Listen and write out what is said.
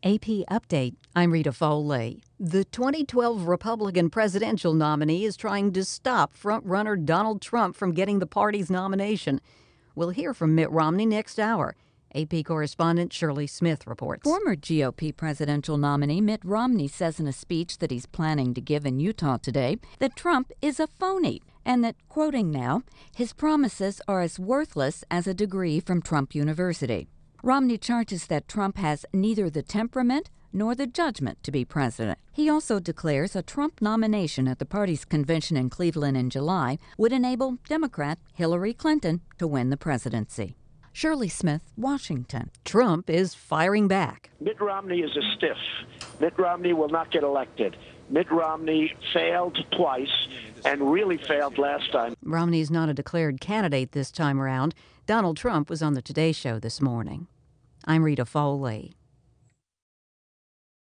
AP Update. I'm Rita Foley. The 2012 Republican presidential nominee is trying to stop front-runner Donald Trump from getting the party's nomination. We'll hear from Mitt Romney next hour. AP correspondent Shirley Smith reports. Former GOP presidential nominee Mitt Romney says in a speech that he's planning to give in Utah today that Trump is a phony and that, quoting now, his promises are as worthless as a degree from Trump University. Romney charges that Trump has neither the temperament nor the judgment to be president. He also declares a Trump nomination at the party's convention in Cleveland in July would enable Democrat Hillary Clinton to win the presidency. Shirley Smith, Washington. Trump is firing back. Mitt Romney is a stiff. Mitt Romney will not get elected. Mitt Romney failed twice and really failed last time. Romney's not a declared candidate this time around. Donald Trump was on the Today Show this morning. I'm Rita Foley.